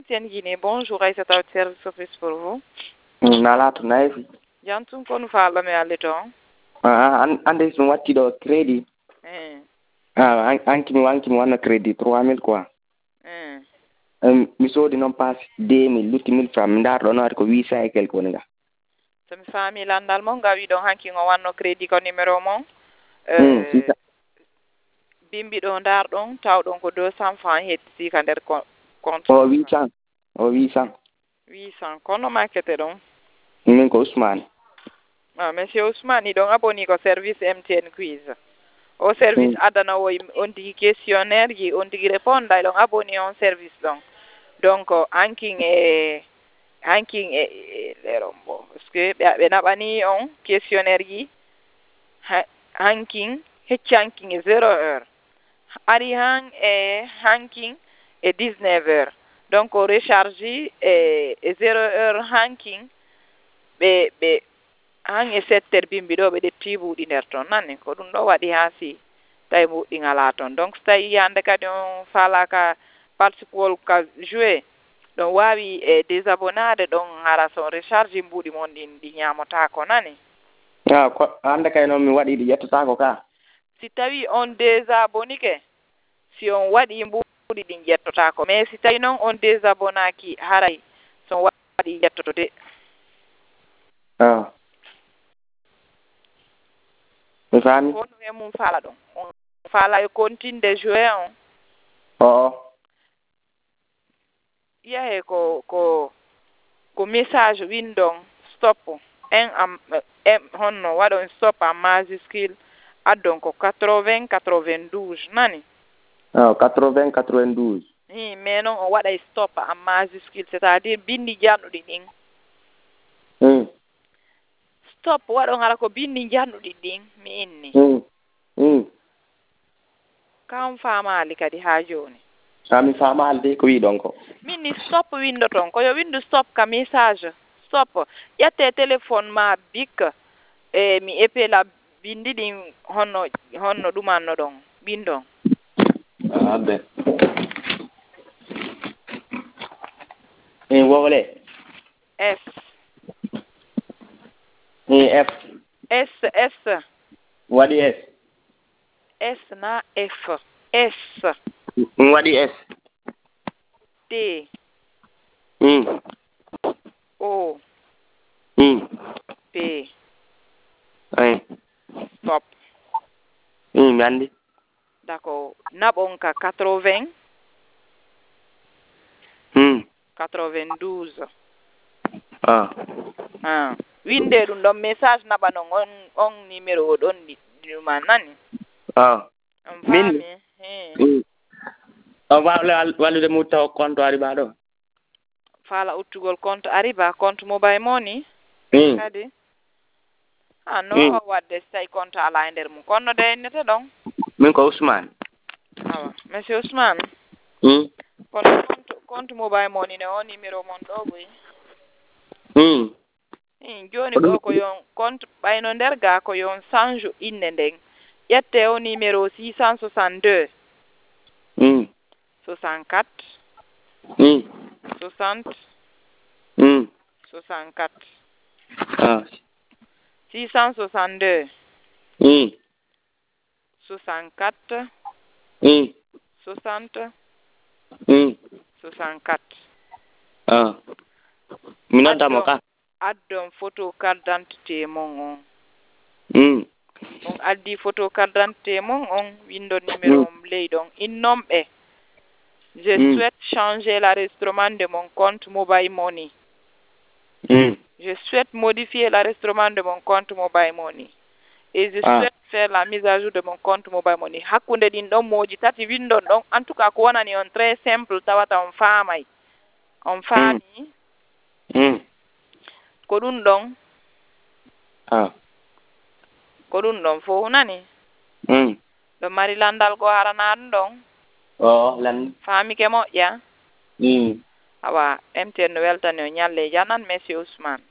MTN Guinée, bonjour, Aïssata au service office pour vous. Nalato naifi. Jantum ko no faalo me alleton. Ande so watti do crédit. Anki mi wanna crédit 3000 quoi. Mi sodi non pass 2000 lutti 1000 francs mi dar do no ko 800 et quelque woni ga. So mi faami landal mo gawi don hanki ngo wanno crédit ko numéro mo. Bimbi do ndar don taw don ko 200 francs hetti ka der compte. 800. 800 kono makete don. Min ko Ousmane. Monsieur Ousmane don aboni ko service MTN quiz. O service adana o on digi questionnaire yi on digi réponda don aboni on service don. Donc ranking e lerombo parce que be nabani on questionnaire yi ranking ranking 0 heure. Ari hang e ranking e 19 heures. Donc o recharge e 0 heure ranking be hang e 7 heures bimbi do be de tibuudi nder ton nani ko dum do wadi hasi tay muudi ngala ton. Donc tay yande kadi on falaka participol ka jouer don wawi e désabonnade don ngara son recharge mbuudi mon di nyamota ko nani. Ko ande kay non mi wadi di yettata ko ka. Si tawi on désabonike si on wadi mbuudi di jettota ko mais si tawi non on désabonaki haray son wadi jettoto de. Mi fami. Ko no mum fala don. On fala e continue de jouer on. Yahe ko message window stop honno wadon stop en majuscule addon ko 80 92 nani 80 92 mais non on wada stop en majuscule c'est-à-dire bindi jannudi din stop wado ngara ko bindi jannudi din mi inni kam faamaali kadi ha joni mi faamaali de ko wi don ko minni stop window ton ko yo window stop ka message stop yatte téléphone ma bik mi epela bindi din honno dumanno don bindon be wole S F S wadi S na F S wadi S T O P stop gandi d'accord nabon ka 80 92 winde dum don message nabano on numéro don dum nani min walude mutta compte Ariba do fala uttugol compte Ariba compte mobile money kadi no wadde say compte ala ender mu konno de nete don min ko Ousmane monsieur Ousmane compte mobile money ne on numéro mon do boy joni do ko yon compte bayno nder ga ko yon change inne ndeng yette o numéro 662 64 60 64 662 64 60 64 minata mo ka addon photo carte d'identité mon on addi photo carte d'identité mon on window numéro ley donc innombe je souhaite changer l'enregistrement de mon compte mobile money je souhaite modifier l'enregistrement de mon compte mobile money et je souhaite faire la mise à jour de mon compte mobile money hakkunde din don moji tati window don en tout cas ko wonani on très simple tawata on faamay on faami ko dun don ko dun don fo nani do mari landal go harana don lan faami ke mo ya awa MTN weltani o nyalle janan monsieur Ousmane